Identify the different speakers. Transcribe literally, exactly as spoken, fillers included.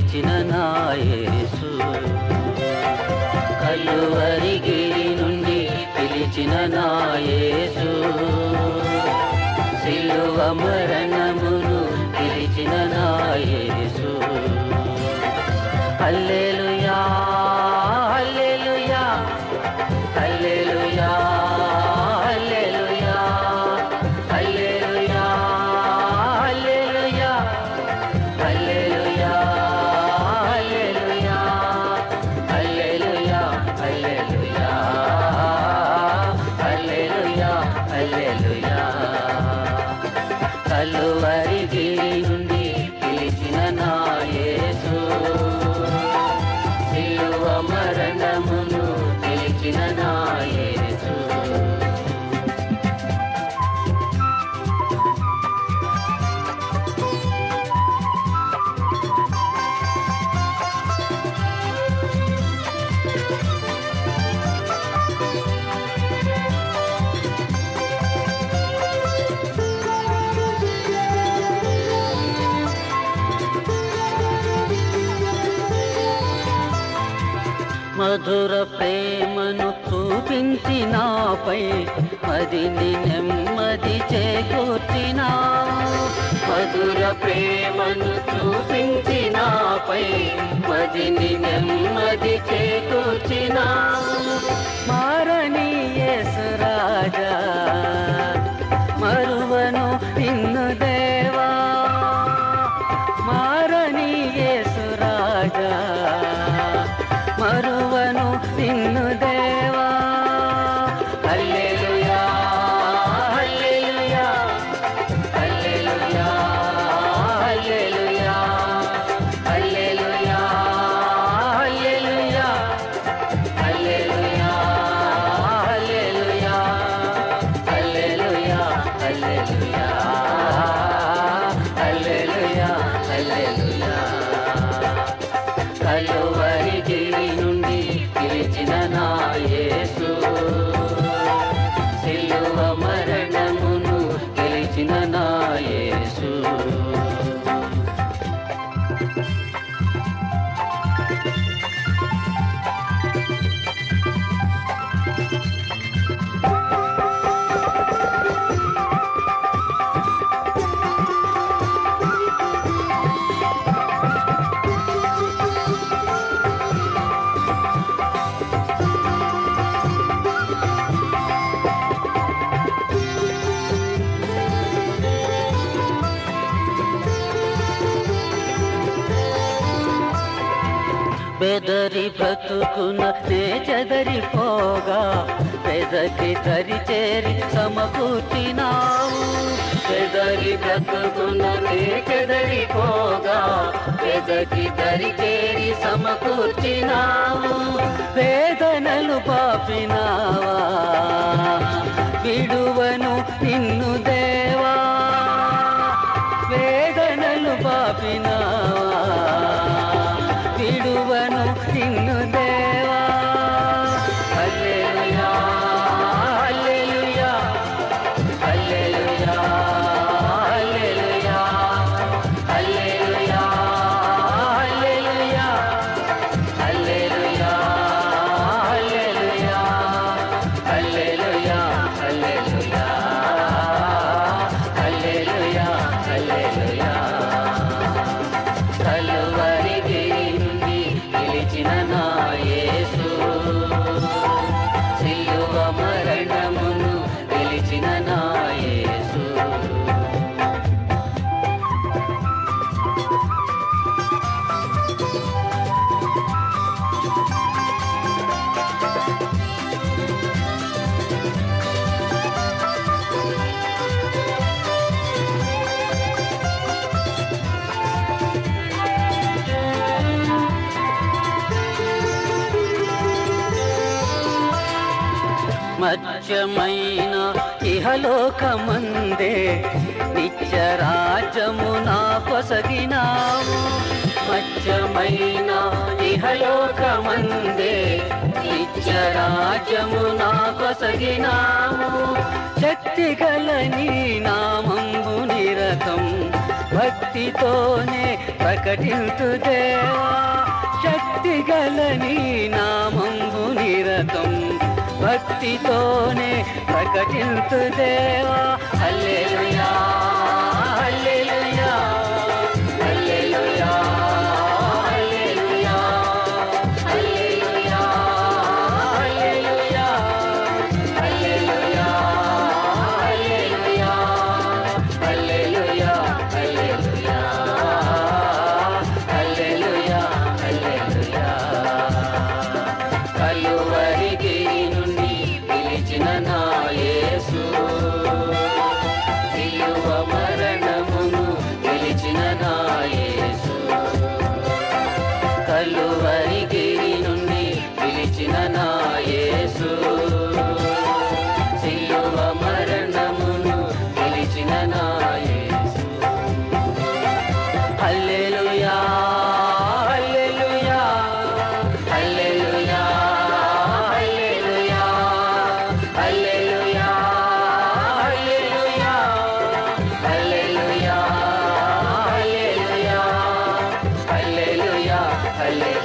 Speaker 1: పిలిచిన నా యేసు, కలువరిగిరి నుండి పిలిచిన నా యేసు, సిలువ మరణమును పిలిచిన నా యేసు. హల్లెలూయా హల్లెలూయా హల్లెలూయా హల్లెలూయా హల్లెలూయా హల్లెలూయా హల్లెలూయా హల్లెలూయా హల్లెలూయా హల్లెలూయా హల్లెలూయా హల్లెలూయా. కలువరిగిరి నుండి పిలిచిన నా యేసు, సిలువ మరణమును పిలిచిన నా యేసు. మధుర ప్రేమను చూపించి నాపై మదిని నెమ్మది చేకూర్చినావు. మధుర ప్రేమను చూపించి నాపై మదిని నెమ్మది చేకూర్చినావు. మారని యేసు రాజా, మరువను నిన్ను దేవా. మారని యేసు రాజా, మరువను నిన్ను దేవా. హల్లెలూయా హల్లెలూయా హల్లెలూయా హల్లెలూయా హల్లెలూయా హల్లెలూయా హల్లెలూయా హల్లెలూయా హల్లెలూయా హల్లెలూయా హల్లెలూయా హల్లెలూయా. కలువరిగిరి నుండి పిలిచిన నా యేసు, సిలువ మరణమును పిలిచిన నా యేసు. బెదరి బ్రతుకున నే చెదరిపోగా పెదకి దరి చేరి సమకూర్చినావు. బెదరి బ్రతుకున నే చెదరిపోగా పెదకి దరి చేరి సమకూర్చినావు. వేదనలు పాపినావా, విడువను నిన్ను దేవా. వేదనలు పాపినావా, విడువను నిన్ను దేవా. హల్లెలూయా హల్లెలూయా హల్లెలూయా హల్లెలూయా హల్లెలూయా హల్లెలూయా హల్లెలూయా హల్లెలూయా హల్లెలూయా హల్లెలూయా హల్లెలూయా హల్లెలూయా. కలువరిగిరి నుండి పిలిచిన నా యేసు, సిలువ మరణమును పిలిచిన నా యేసు. మధ్యమైన ఇహలోకమందే నిత్యరాజ్యము నా కొసగినావు. మధ్యమైన ఇహలోకమందే నిత్యరాజ్యము నా కొసగినావు. శక్తి గల నీ నామంబు నిరతం భక్తితోనే ప్రకటింతు దేవా శక్తి గల నీ నామంబు నిరతం భక్తితోనే ప్రకటింతు దేవా హల్లెలూయా హల్లెలూయా హల్లెలూయా హల్లెలూయా హల్లెలూయా హల్లెలూయా హల్లెలూయా హల్లెలూయా హల్లెలూయా హల్లెలూయా హల్లెలూయా కలువరి గిరి నుండి పిలిచిన నా యేసు సిలువ మరణమును గెలిచిన నా యేసు కలువరి గిరి నుండి పిలిచిన నా యేసు సిలువ మరణమును గెలిచిన నా యేసు హల్లెలూయా హల్లెలూయా హల్లెలూయా హల్లెలూయా హల్లెలూయా హల్లెలూయా హల్లెలూయా హల్లెలూయా హల్లెలూయా హల్లెలూయా